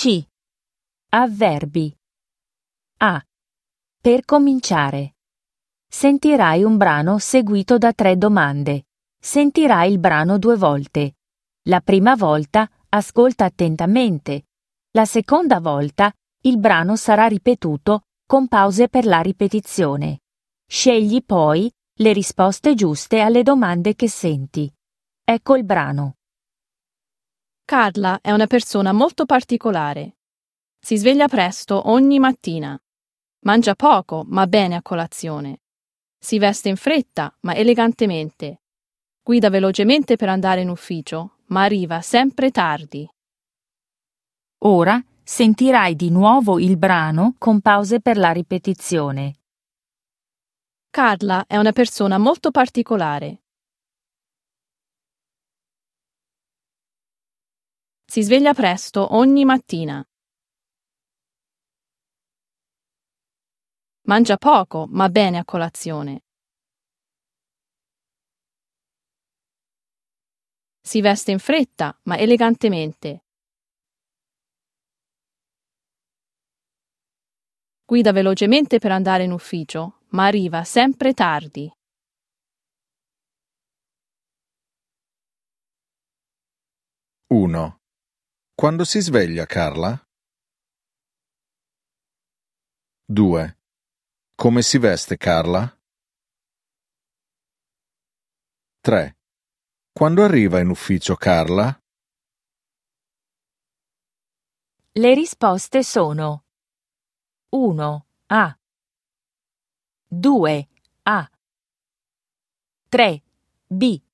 C. Avverbi. A. Per cominciare. Sentirai un brano seguito da 3 domande. Sentirai il brano 2 volte. La prima volta ascolta attentamente. La seconda volta il brano sarà ripetuto con pause per la ripetizione. Scegli poi le risposte giuste alle domande che senti. Ecco il brano. Carla è una persona molto particolare. Si sveglia presto ogni mattina. Mangia poco, ma bene a colazione. Si veste in fretta, ma elegantemente. Guida velocemente per andare in ufficio, ma arriva sempre tardi. Ora sentirai di nuovo il brano con pause per la ripetizione. Carla è una persona molto particolare. Si sveglia presto ogni mattina. Mangia poco, ma bene a colazione. Si veste in fretta, ma elegantemente. Guida velocemente per andare in ufficio, ma arriva sempre tardi. 1. Quando si sveglia Carla? 2. Come si veste Carla? 3. Quando arriva in ufficio Carla? Le risposte sono 1. A. 2. A. 3. B.